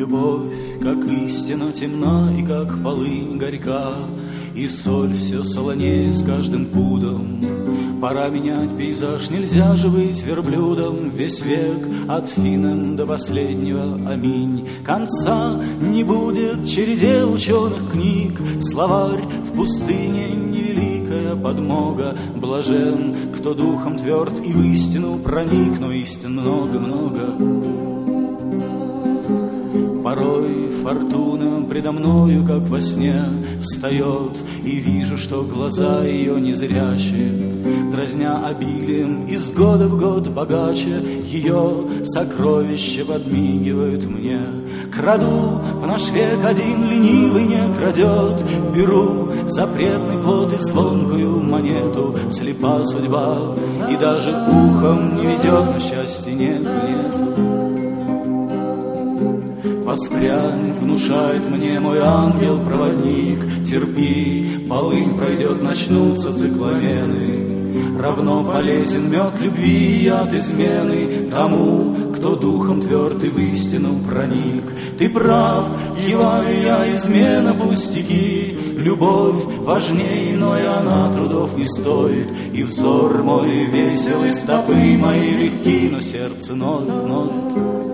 Любовь, как истина, темна и как полынь горька, и соль все солонее с каждым пудом. Пора менять пейзаж, нельзя же быть верблюдом весь век, от Финен до последнего аминь. Конца не будет череде ученых книг, словарь в пустыне невеликая подмога. Блажен, кто духом тверд и в истину проник, но истин много-много. Порой фортуна предо мною, как во сне, встает, и вижу, что глаза ее незрячие, дразня обилием, из года в год богаче, ее сокровища подмигивают мне. Краду в наш век один ленивый не крадет, беру запретный плод и звонкую монету. Слепа судьба и даже ухом не ведет, но счастья нету. Воспрянь, внушает мне мой ангел-проводник, терпи, полынь пройдет, начнутся цикламены. Равно полезен мед любви и яд измены тому, кто духом тверд и в истину проник. Ты прав, киваю я, измена пустяки, любовь важнее, но и она трудов не стоит. И взор мой весел, и стопы мои легки, но сердце ноет.